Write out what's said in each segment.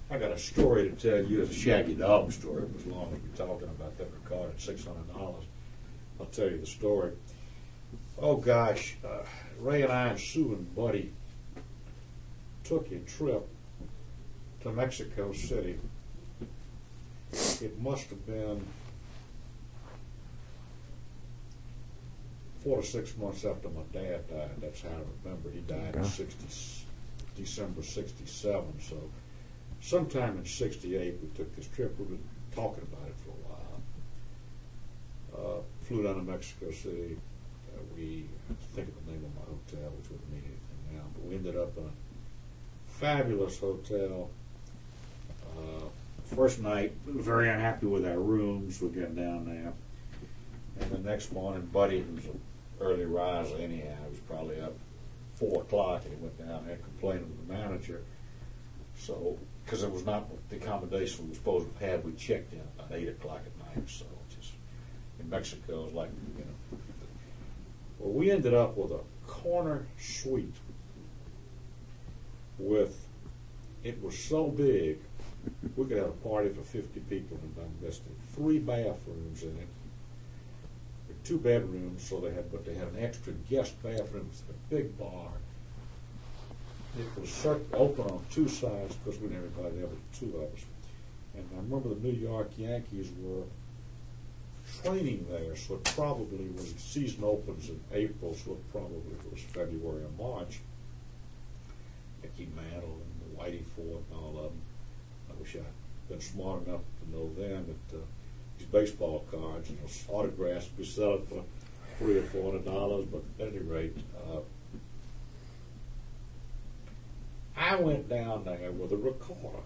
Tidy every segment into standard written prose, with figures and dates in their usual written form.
I got a story to tell you. It's a Shaggy Dog story. As long as we're talking about that record at $600, I'll tell you the story. Oh gosh, Ray and I and Sue and Buddy took a trip to Mexico City. It must have been 4 to 6 months after my dad died. That's how I remember. He died in December '67. So sometime in '68 we took this trip. We've been talking about it for a while. Flew down to Mexico City. We think of the name of my hotel, which wouldn't mean anything now, but we ended up in a fabulous hotel. First night, we were very unhappy with our rooms. We got down there. And the next morning, Buddy, who's an early riser anyhow, he was probably up 4 o'clock, and he went down there complaining to the manager. So, because it was not the accommodation we were supposed to have, we checked in about 8 o'clock at night. So, just in Mexico, it was like, you know. Well, we ended up with a corner suite it was so big, we could have a party for 50 people in Dunveston. 3 bathrooms in it. 2 bedrooms, but they had an extra guest bathroom, a big bar. It was open on 2 sides because we didn't have everybody there but 2 of us. And I remember the New York Yankees were training there, so it probably was, the season opens in April, so it probably was February or March. Mickey Mantle and Whitey Ford and all of them. I wish I'd been smart enough to know then that these baseball cards, autographs would be selling for $300 or $400, but at any rate, I went down there with a recorder.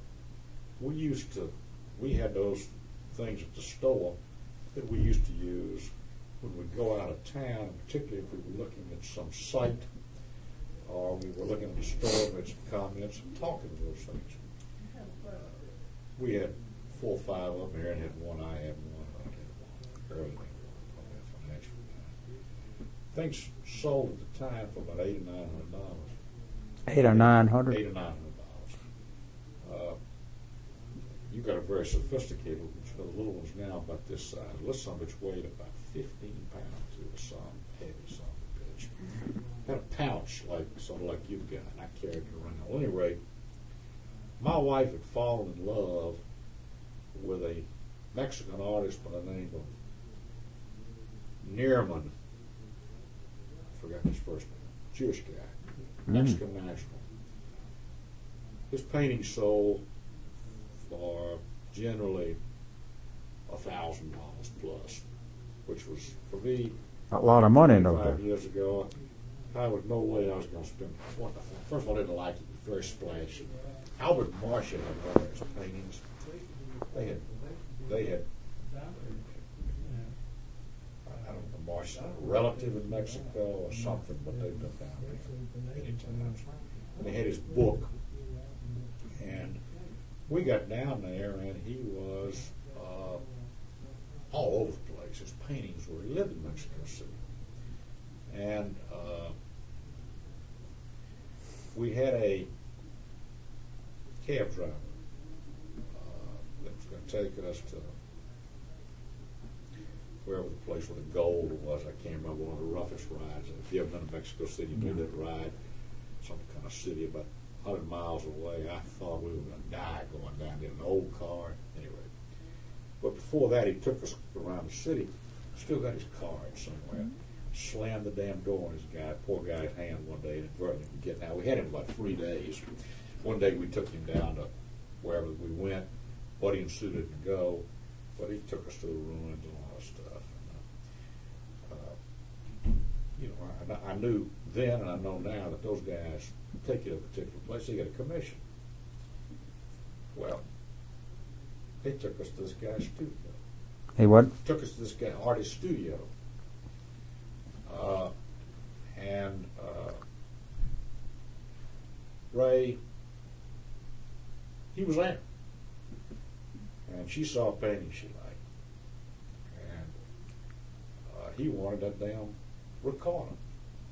We had those things at the store that we used to use when we go out of town, particularly if we were looking at some site or we were looking at the store and made some comments and talking to those things. We had 4 or 5 of them here, and had one. I had one. I had one. Early financial guy. Things sold at the time for about $800 or $900. $800 or $900. $800 or $900. You got a very sophisticated one. The little one's now about this size. This son which weighed about 15 pounds. It was some heavy son of a bitch. Had a pouch sort of like you've got, and I carried it around. Well, at any rate, my wife had fallen in love with a Mexican artist by the name of Neerman. I forgot his first name. Jewish guy. Mexican national. His paintings sold for generally $1,000 plus, which was, for me, a lot of money in 5 years ago, I was no way I was going to spend. First of all, I didn't like it. It was very splashy. Albert Marshall had one of his paintings. They had I don't know, Marshall, a relative in Mexico or something, but they've been down there many times. And they had his book. And we got down there, and he was all over the place. His paintings were, he lived in Mexico City. And we had a cab driver that was going to take us to wherever the place where the gold was. I can't remember, one of the roughest rides. And if you ever been to Mexico City, you knew that ride. Some kind of city about 100 miles away. I thought we were going to die going down there in an old car. Anyway. But before that, he took us around the city. Still got his card somewhere. Slammed the damn door on his poor guy's hand one day and inadvertently get. Now, we had him about 3 days. One day we took him down to wherever we went. Buddy and Sue didn't go, but he took us to the ruins and all that stuff. And, I knew then and I know now that those guys take you to a particular place, they get a commission. Well, they took us to this guy's studio. Hey, what? Took us to this guy, artist's studio. And Ray, he was there. And she saw a painting she liked. And he wanted that damn recorder.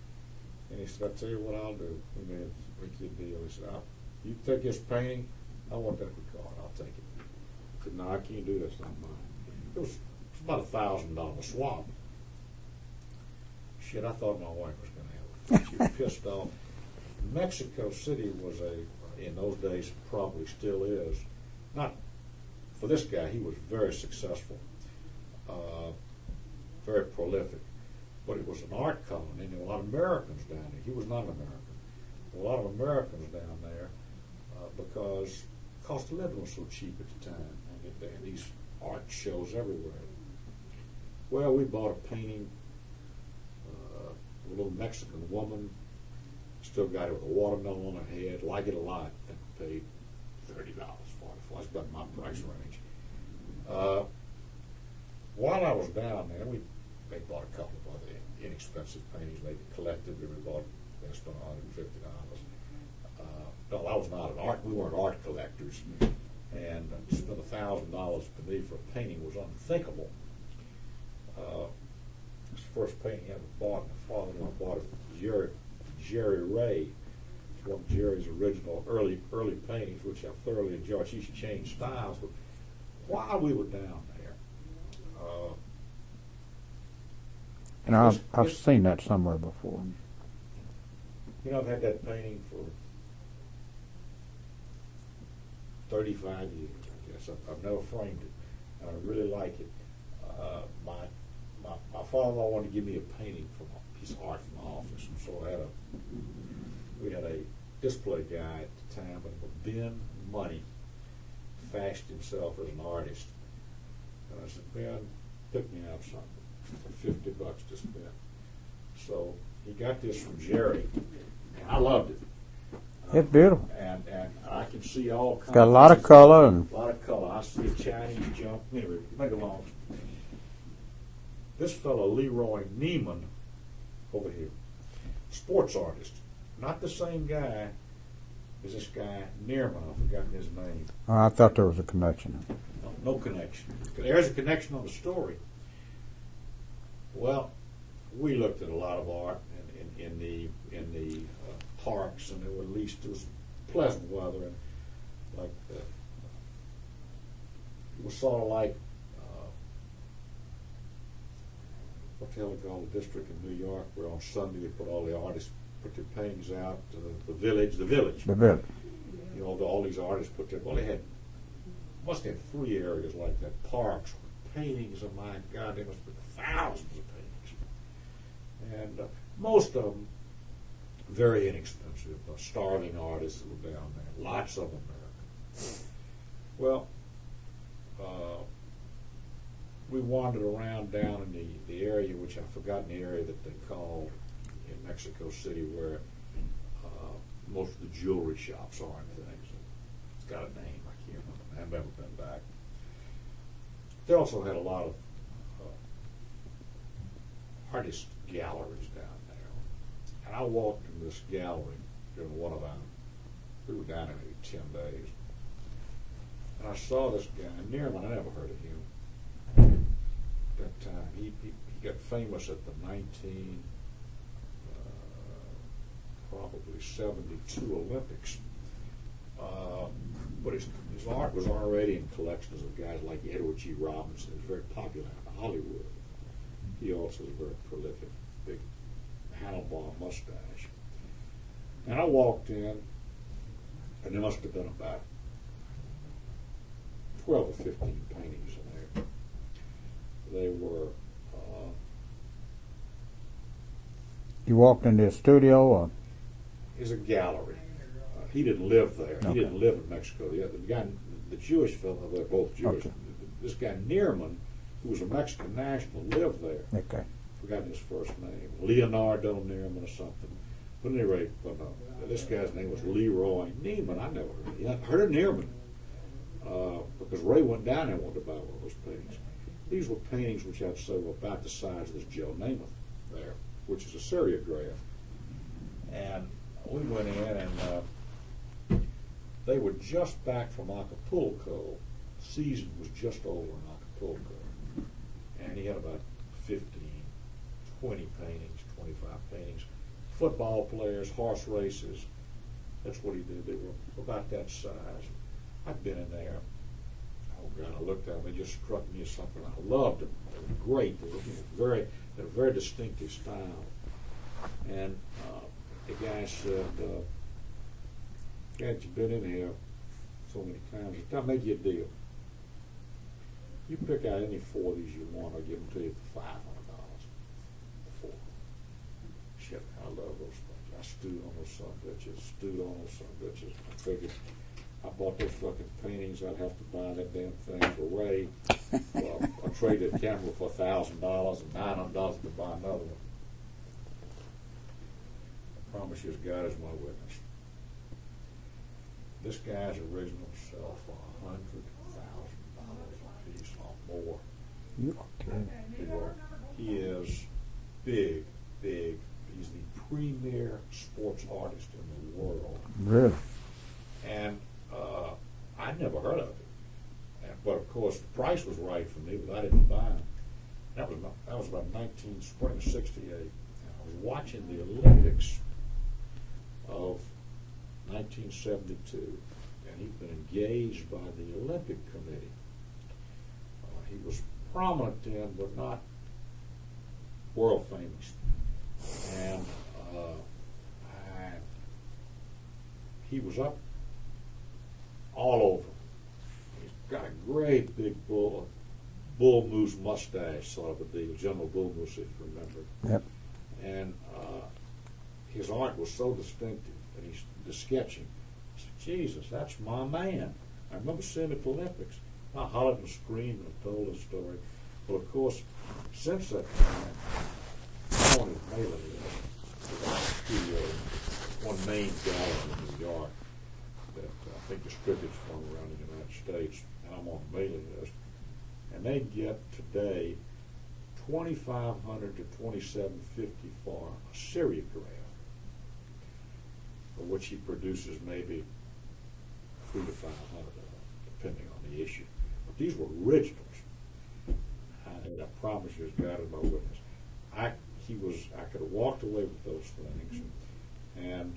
And he said, I'll tell you what I'll do. We made a deal. He said, you take this painting, I want that regard. I'll take it. I said, no, I can't do this. Not mine. It was about $1,000 swap. Shit, I thought my wife was going to have a fit. She was pissed off. Mexico City was in those days, probably still is, not for this guy. He was very successful, very prolific, but it was an art colony, and there were a lot of Americans down there. He was not an American. There were a lot of Americans down there because the cost of living was so cheap at the time, and they had these art shows everywhere. Well, we bought a painting, a little Mexican woman, still got it with a watermelon on her head, like it a lot. I think we paid $30 for it. That's about my price range. While I was down there, they bought a couple of other inexpensive paintings. They collectively they spent $150. No, I was not an art. We weren't art collectors, and to spend $1,000 to me for a painting was unthinkable. It's the first painting I ever bought. My father-in-law bought it for Jerry Ray. It's one of Jerry's original early paintings, which I thoroughly enjoyed. She used to change styles, but while we were down there, and I've seen that somewhere before. You know, I've had that painting for 35 years, I guess. I've never framed it. I really like it. My father-in-law wanted to give me a painting from a piece of art from my office, and so we had a display guy at the time, but Ben Money fashioned himself as an artist. And I said, Ben, pick me out something for $50 to spend. So he got this from Jerry, and I loved it. It's beautiful. And I can see all kinds. Got a lot of color and a lot of color. I see a Chinese jump. Anyway, make it long. This fellow Leroy Neiman over here, sports artist, not the same guy as this guy Neerman. I've forgotten his name. I thought there was a connection. No connection. There's a connection on the story. Well, we looked at a lot of art in the parks, and there was pleasant weather, and like it was sort of like what the hell they call the district in New York, where on Sunday they put all the artists put their paintings out. The village. The village. You know, all these artists put their. Well, they must have 3 areas like that. Parks, paintings. Oh my God, there must be thousands of paintings, and most of them very inexpensive. Starving artists that were down there. Lots of them American. Well, we wandered around down in the area, which I've forgotten the area that they called in Mexico City, where most of the jewelry shops are and things. It's got a name, I can't remember. I've never been back. They also had a lot of artist galleries down there. And I walked in this gallery during one of them. We were down there maybe 10 days. And I saw this guy, Neerman. I never heard of him at that time. He got famous at the probably 72 Olympics. But his art was already in collections of guys like Edward G. Robinson. He was very popular in Hollywood. He also was very prolific, big handlebar mustache. And I walked in, and there must have been about 12 or 15 paintings in there. They were... You walked into a studio? Or? It's a gallery. He didn't live there. Okay. He didn't live in Mexico. The Jewish fellow, they're both Jewish. Okay. This guy Neerman, who was a Mexican national, lived there. Okay. Forgotten his first name. Leonardo Neerman or something. But at any rate, this guy's name was Leroy Neiman. I never heard of Neerman. Because Ray went down there and wanted to buy one of those paintings. These were paintings which I'd say were about the size of this Joe Namath there, which is a seriograph. And we went in, and they were just back from Acapulco. Season was just over in Acapulco. And he had about 15, 20 paintings, 25 paintings. Football players, horse races. That's what he did. They were about that size. I've been in there. Oh God, I looked at them. They just struck me as something. I loved them. They were great. They were had a very distinctive style. And the guy said, "Dad, you've been in here so many times. I'll make you a deal. You pick out any four of these you want, I'll give them to you for $500. Four. Shit, I love those things. I stewed on those son of bitches. I figured I bought those fucking paintings. I'd have to buy that damn thing for Ray. Well, I traded the camera for $1,000 and $900 to buy another one. I promise you, as God is my witness. This guy's original sell for $100,000 a piece or more. You okay? He is big. He's the premier sports artist in the world. Really? And I'd never heard of him. But of course, the price was right for me, but I didn't buy him. That was about spring of '68. And I was watching the Olympics of 1972, and he'd been engaged by the Olympic Committee. He was prominent then, but not world famous. And he was up all over. He's got a great big bull moose mustache, sort of a deal, General Bull Moose, if you remember. Yep. And his art was so distinctive, and the sketching. I said, Jesus, that's my man. I remember seeing him at the Olympics. I hollered and screamed and told the story. Well, of course, since that time, I'm on his mailing list. The one main gallery in New York that I think distributes from around the United States, and I'm on the mailing list. And they get today $2,500 to $2,750 for a serigraph, for which he produces maybe $300 to $500, depending on the issue. But these were originals. And I promise you, as God is my witness, I could have walked away with those things, and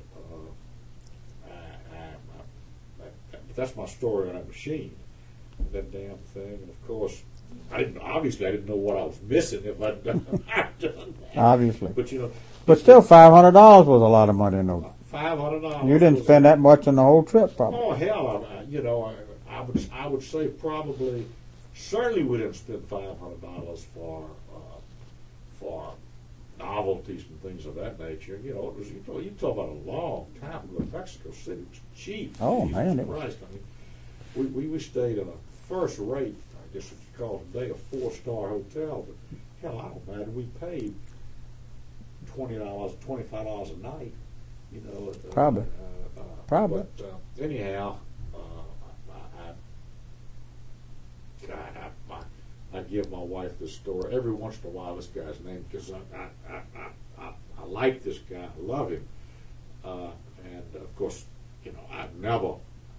that's my story on that machine, that damn thing. And of course, I didn't know what I was missing if I'd done that. Obviously. But but still, $500 was a lot of money in those. $500. You didn't spend that much on the whole trip, probably. Oh hell, I would say probably, certainly we didn't spend $500 for novelties and things of that nature. It was, you talk about a long time ago. Mexico City was cheap. Oh, Jesus man, it Christ. I mean, we stayed in a first rate, I guess what you call it today, a 4-star hotel. But hell, I don't matter. We paid $20, $25 a night. Probably. Probably. But anyhow, I give my wife this story every once in a while. This guy's name, because I like this guy, I love him, and of course, I've never.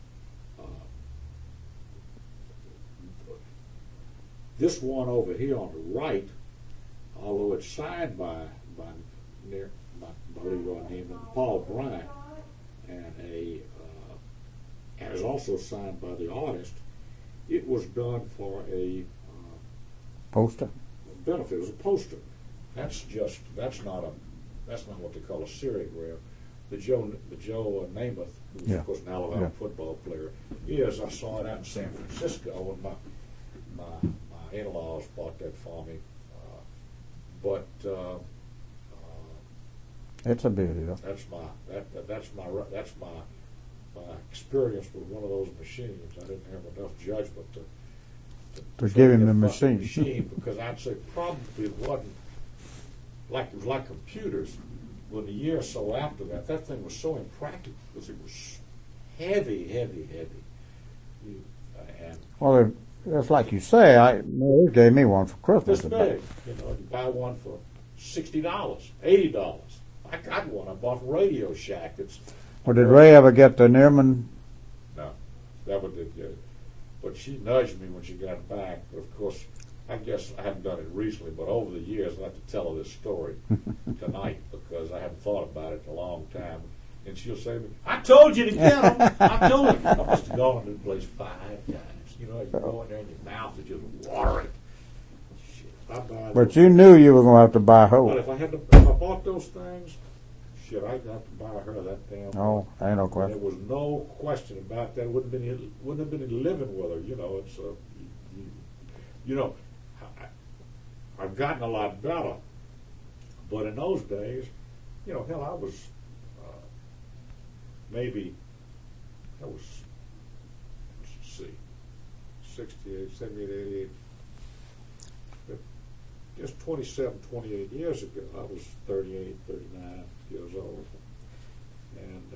This one over here on the right, although it's signed by Leroy Neiman, Paul Bryant, and and is also signed by the artist. It was done for a poster benefit. It was a poster. That's not what they call a serigraph. The Joe Namath, who's of course an Alabama football player, is. I saw it out in San Francisco, and my in-laws bought that for me. But it's a beauty, though. That's my experience with one of those machines. I didn't have enough judgment to give him the machine. Because I'd say probably it wasn't like computers. When a year or so after that thing was so impractical because it was heavy. Well, that's like you say. They gave me one for Christmas. This big, you buy one for $60, $80. I got one I bought from Radio Shack. Well, did Ray ever get the Neiman? No, that one didn't get it. But she nudged me when she got back. But of course, I guess I haven't done it recently, but over the years, I'd like to tell her this story tonight because I haven't thought about it in a long time. And she'll say to me, I told you to get them. I told you. I must have gone to the place 5 times. You know, you go in there and your mouth is just watering. Shit, I buy But those. you knew you were going to have to buy But whole. if I bought those things, shit, I'd have to buy her that damn. Oh, ain't no And question. there was no question about that. Wouldn't have been any living with her. You know, it's you know, I've gotten a lot better, but in those days, you know, hell, I was maybe I was let's see, 68, 78, 88. Just 27, 28 years ago, I was 38, 39 years old, and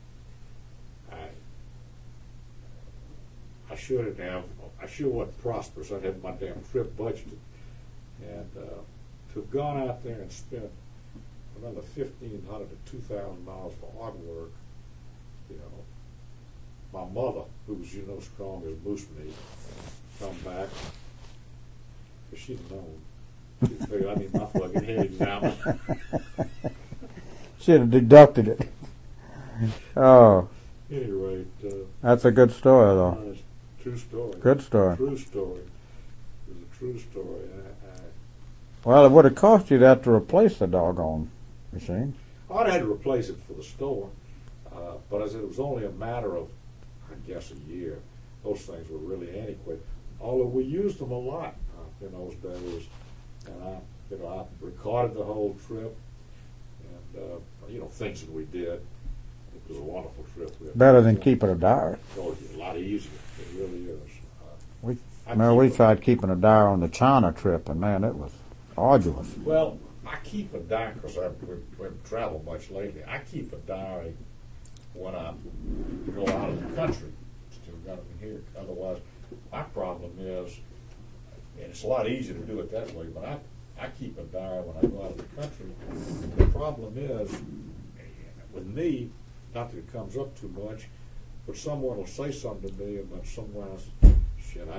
I shouldn't have. I sure wasn't prosperous. I had my damn trip budgeted, and to have gone out there and spent another $1,500 to $2,000 for hard work, you know. My mother, who was strong as moose meat, come back, because she'd known. She figured I need my fucking head examined. Should have deducted it. Oh, At any rate, that's a good story, though. it's a true story. Good story. True story. It was a true story. Well, it would have cost you that to replace the doggone machine. I'd had to replace it for the store, but as it was only a matter of, I guess, a year. Those things were really antiquated. Although we used them a lot in those days, and I recorded the whole trip, and things that we did. It was a wonderful trip. Better than keeping a diary. Oh, a lot easier. It really is. We tried keeping a diary on the China trip, and man, it was arduous. Well, I keep a diary because we haven't traveled much lately. I keep a diary when I go out of the country. Still got them here. Otherwise, my problem is, and it's a lot easier to do it that way, but I keep a diary when I go out of the country. The problem is, with me, not that it comes up too much, but someone will say something to me about somewhere else. Shit,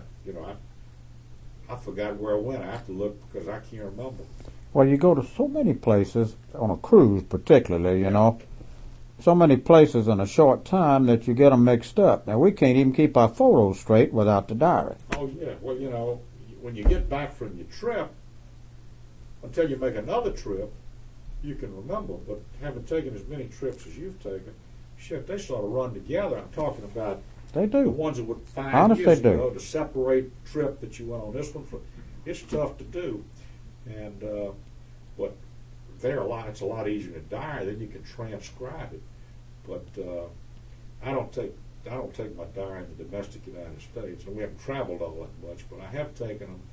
I forgot where I went. I have to look because I can't remember. Well, you go to so many places, on a cruise particularly, so many places in a short time that you get them mixed up. Now, we can't even keep our photos straight without the diary. Oh, yeah. Well, when you get back from your trip, until you make another trip, you can remember. But having taken as many trips as you've taken, shit, they sort of run together. I'm talking about They the do. ones that would find Honest, years they do. ago to separate trip that you went on this one from. It's tough to do, and but it's a lot easier to diary. Then you can transcribe it. But I don't take my diary in the domestic United States, and we haven't traveled all that much. But I have taken them.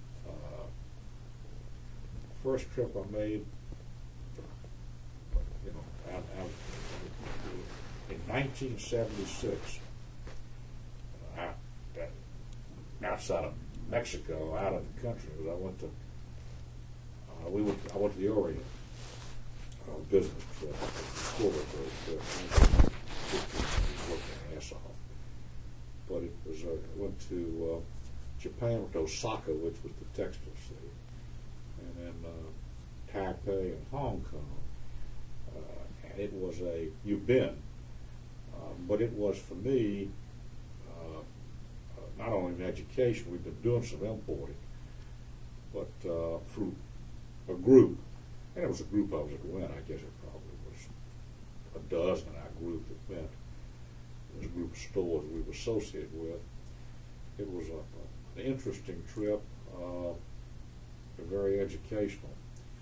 First trip I made, out in 1976, outside of Mexico, out of the country. I went to the Orient business trip, exploratory trip. Worked my ass off, but it was I went to Japan, went to Osaka, which was the textile city, and then Taipei and Hong Kong. And it was you've been, but it was for me not only in education. We've been doing some importing, but through a group, and it was a group I was going. I guess it probably was a dozen in our group that went. It was a group of stores we were associated with. It was an interesting trip, very educational.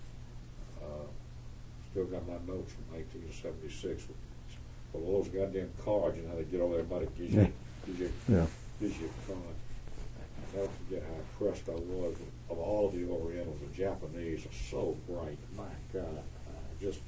Still got my notes from 1976 with all those goddamn cards. You know how they get over there, everybody gives you a card. I'll never forget how impressed I was of all the Orientals. The Japanese are so bright. My God, just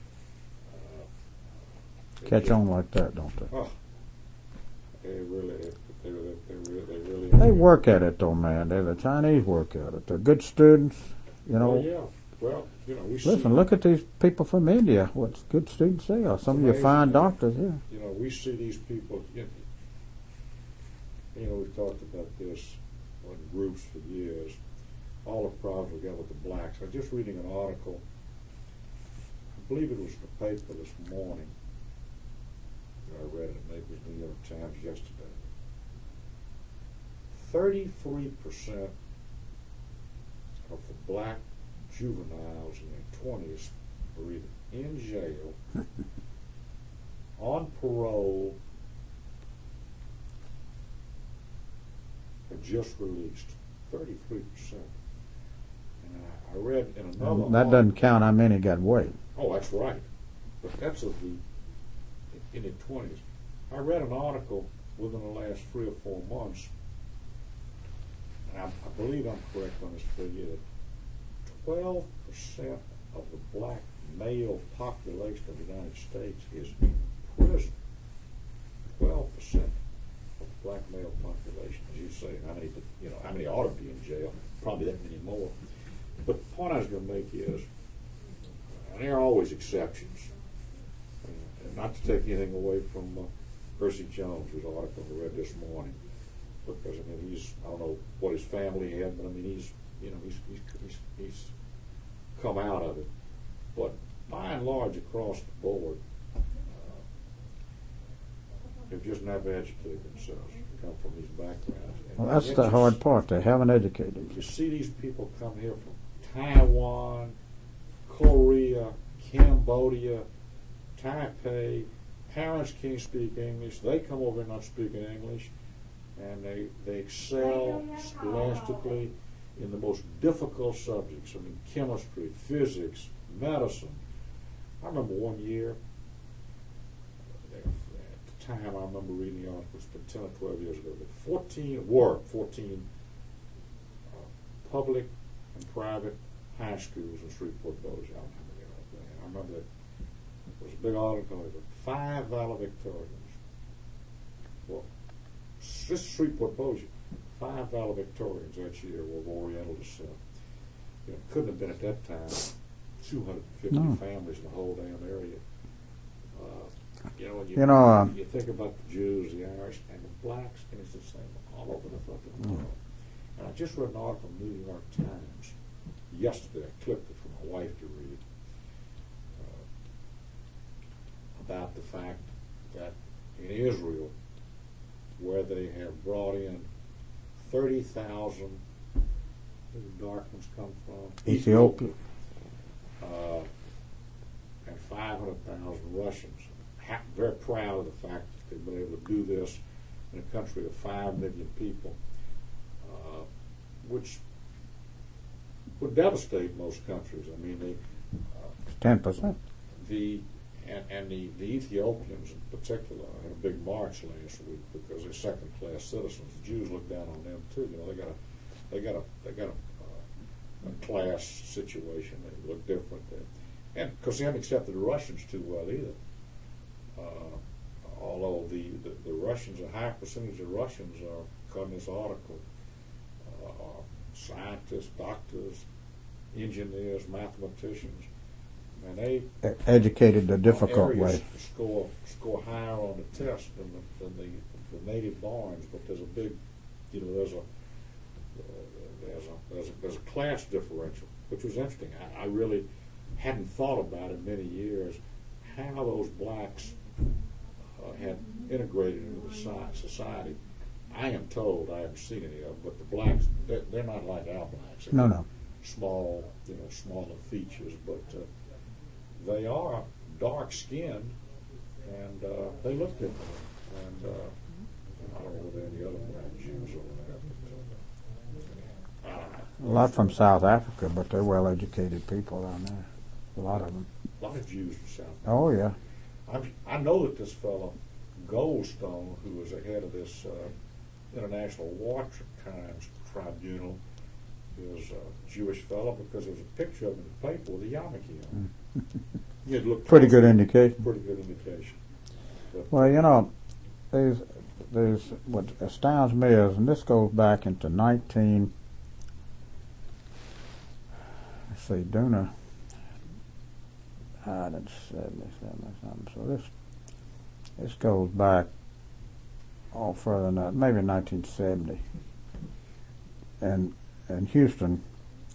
Catch on like that, don't they? Oh, they really. They work at it, though, man. The Chinese work at it. They're good students, Oh yeah. Well, we see. Listen, look at these people from India. What good students they are. Some of you fine doctors here. We see these people. We've talked about this in groups for years. All the problems we got with the blacks. I was just reading an article. I believe it was in the paper this morning. I read it, maybe it was New York Times yesterday. 33% of the black juveniles in their 20s are either in jail, on parole, or just released. 33%. And I read in another That doesn't count how many got away. Oh, that's right. But that's of the in their 20s. I read an article within the last 3 or 4 months, and I believe I'm correct on this figure, that 12% of the black male population of the United States is in prison. 12% of the black male population, as you say. How many ought to be in jail? Probably that many more. But the point I was going to make is, and there are always exceptions. And not to take anything away from Percy Jones, whose article I read this morning, because I don't know what his family had, but I mean he's come out of it. But by and large, across the board, they've just never educated themselves, come from these backgrounds. Well, that's the hard part. They haven't educated. You see these people come here from Taiwan, Korea, Cambodia, Taipei. Parents can't speak English. They come over here not speaking English, and they excel scholastically in the most difficult subjects. I mean, chemistry, physics, medicine. I remember one year, at the time I remember reading the article, it's been 10 or 12 years ago, that 14 public and private high schools in Shreveport, Bossier. I remember that there was a big article that 5 valedictorians. Well, this Shreveport, Bossier, 5 valedictorians that year were of Oriental descent. It couldn't have been at that time 250 families in the whole damn area. You think about the Jews, the Irish, and the blacks, and it's the same all over the fucking world. And I just read an article in the New York Times yesterday. I clipped it for my wife to read about the fact that in Israel, where they have brought in 30,000, where the dark ones come from? Ethiopia. And 500,000 Russians. Very proud of the fact that they've been able to do this in a country of 5 million people, which would devastate most countries. I mean, 10%. The Ethiopians in particular had a big march last week because they're second-class citizens. The Jews look down on them too. They got a class situation. They look different, and because they haven't accepted the Russians too well either. Although the Russians, a high percentage of Russians are, according to this article, are scientists, doctors, engineers, mathematicians, and they educated the difficult way. Score higher on the test than the native borns, but there's a big, there's a class differential, which was interesting. I really hadn't thought about in many years how those blacks had integrated into the society. I am told, I haven't seen any of them, but the blacks, they're not like our blacks. No. Small, smaller features, but they are dark-skinned, and they look different. And I don't know whether any other black Jews over there. A lot from South Africa, but they're well-educated people down there. A lot of them. A lot of Jews from South Africa. Oh, yeah. I know that this fellow, Goldstone, who was the head of this International War Crimes Tribunal, is a Jewish fellow because there's a picture of him in the paper with a yarmulke on. It looked Pretty good indication. Pretty good indication. But, well, there's what astounds me is, and this goes back into Duna. That's 77 something. So this goes back all further than that, maybe 1970. And Houston